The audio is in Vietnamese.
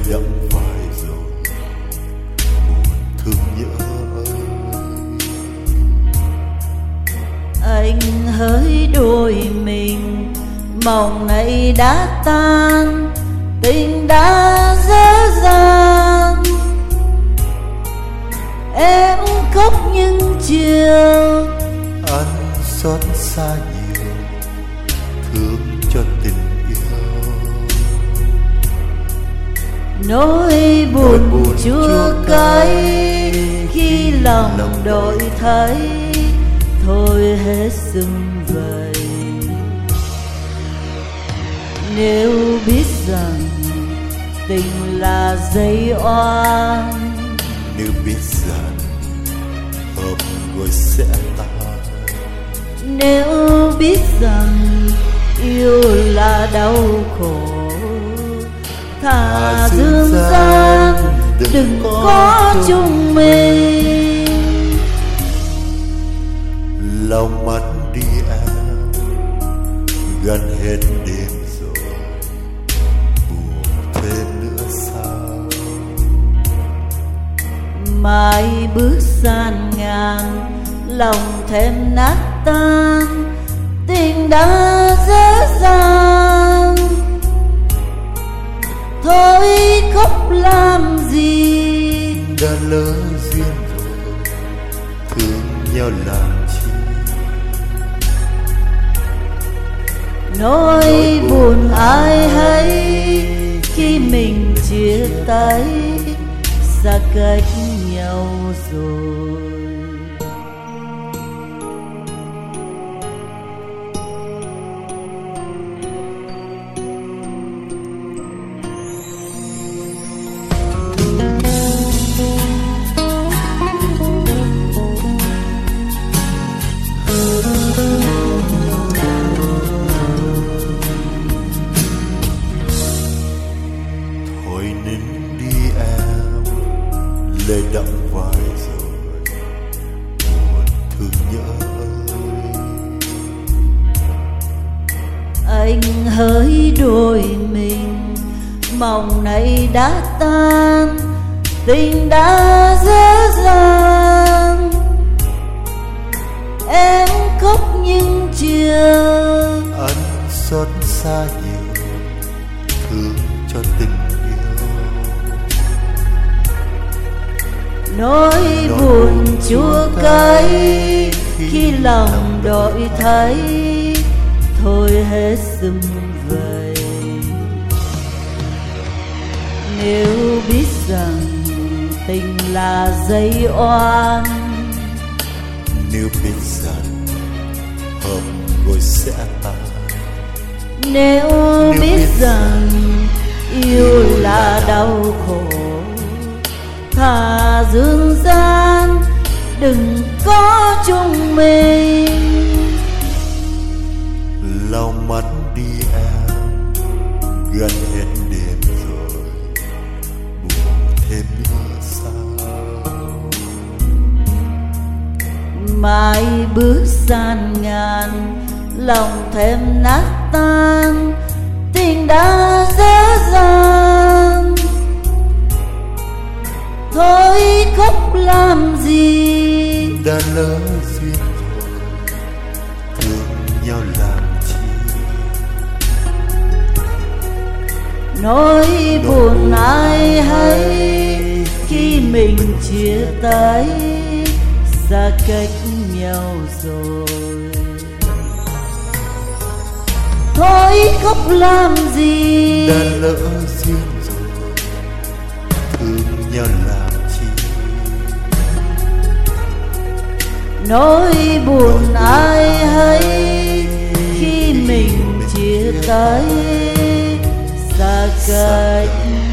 đẫm vai rồi buồn thương nhớ anh hỡi đôi mình, mộng này đã tan, tình đã dở dang. Em khóc những chiều, anh xót xa nhiều, thương cho tình yêu. Nỗi buồn chua cay khi lòng đổi thay, thôi hết sum vầy. Nếu biết rằng tình là dây oan, nếu biết rằng hợp rồi sẽ tan, nếu biết rằng yêu là đau khổ, thà dương gian đừng có chung mình. Lòng mắt đi em, gần hết đêm rồi, buồn thêm nữa sao? Mai bước san ngàn, lòng thêm nát tan, tình đã dở dang. Thôi khóc làm gì, đã lỡ duyên rồi, thương nhau làm chi? nỗi buồn ai hay khi mình chia tay, xa cách nhau rồi. Thôi nín đi em, lệ đẫm vai rồi, buồn thương nhớ. Anh hỡi đôi mình, mộng này đã tan, tình đã dở dang. Em khóc những chiều, Anh xót xa nhiều, thương cho tình yêu. nỗi buồn chua cay khi lòng đổi thay, thôi hết sum vầy. Nếu biết rằng tình là dây oan, Nếu biết rằng hợp rồi sẽ tan, nếu biết rằng yêu là đau khổ, thà dương gian đừng có chung mình. lòng mắt đi em, gần hết đêm rồi, buồn thêm nữa sao? Mai bước san ngàn, lòng thêm nát tan, tình đã dở dang. Thôi khóc làm gì, Đã lỡ duyên rồi, thương nhau làm chi? nỗi buồn ai hay khi mình chia tay, xa cách nhau rồi. Thôi khóc làm gì, Đã lỡ duyên rồi, thương nhau làm chi? nỗi buồn ai hay khi mình chia tay, xa cách